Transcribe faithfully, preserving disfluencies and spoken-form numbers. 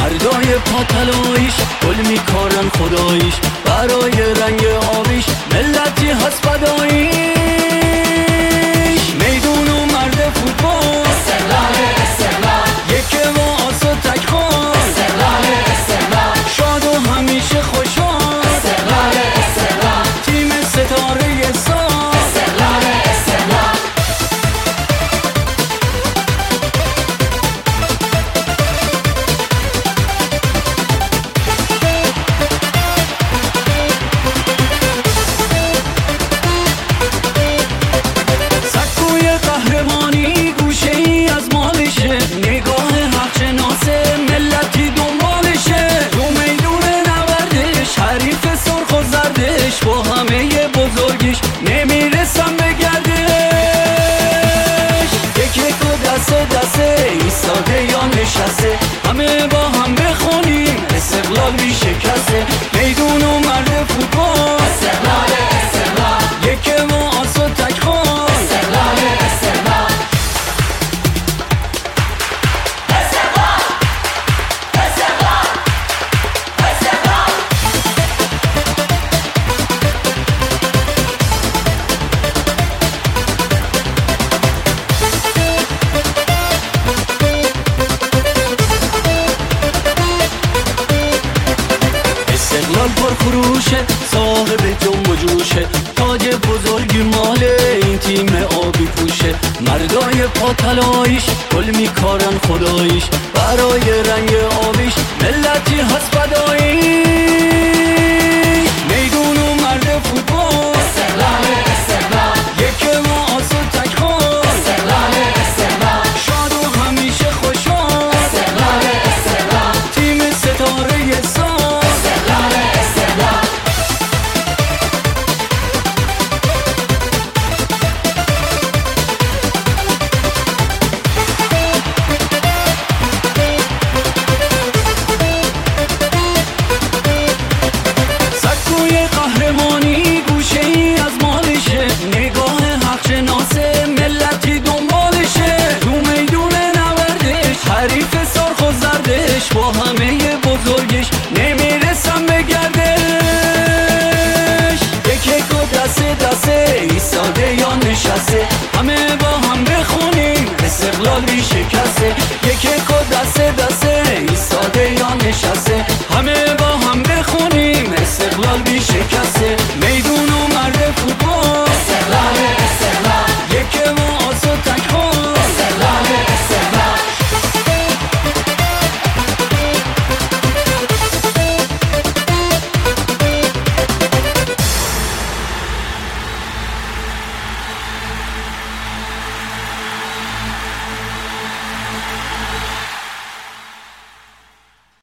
مردای پاتلایش گل میکارن خدایش، برای رنگ آبیش ملتی هست فداییش. میدون و مرد فوتبال استقلال استقلال، یکی و آس و تکخان استقلال استقلال، شاد و همیشه خوشحال. استقلال استقلال، تیم ستاره سال استقلال استقلال. سکوی قهرمانی گوشه ای از مالشه، نگاه حق شناسه ملتی دنبالشه. تو میدون نوردش حریف سرخ و زردش، با همه بزرگیش نمیرسم به گردش. یکی که دسته دسته ایستاده یا نشسته، همه با هم بخونیم استقلال بی شکسته. میدون و مرد فوتبال استقلال استقلال، یکی و آس و تکخان استقلال استقلال. استقلال استقلال استقلال. استقلال پر خروشه، صاحب جنب و جوشه، تاج بزرگی مال این تیم آبی پوشه. مردای پاتلایش گل میکارن خدایش، برای رنگ آبیش ملتی هست فداییش. میدون و مرد فوتبال استقلال استقلال، یکی و آس و تکخان استقلال استقلال، شاد و همیشه خوشحال. استقلال استقلال، تیم ستاره سال استقلال استقلال. سکوی قهرمانی گوشه ای از مالشه، نگاه حق شناسه ملتی دنبالشه. تو میدون نوردش حریف سرخ و زردش، با همه بزرگش نمیرسم به گردش. یکی که دسته دسته ایستاده یا نشسته، همه با هم بخونیم استقلال بی شکسته. یکی که دسته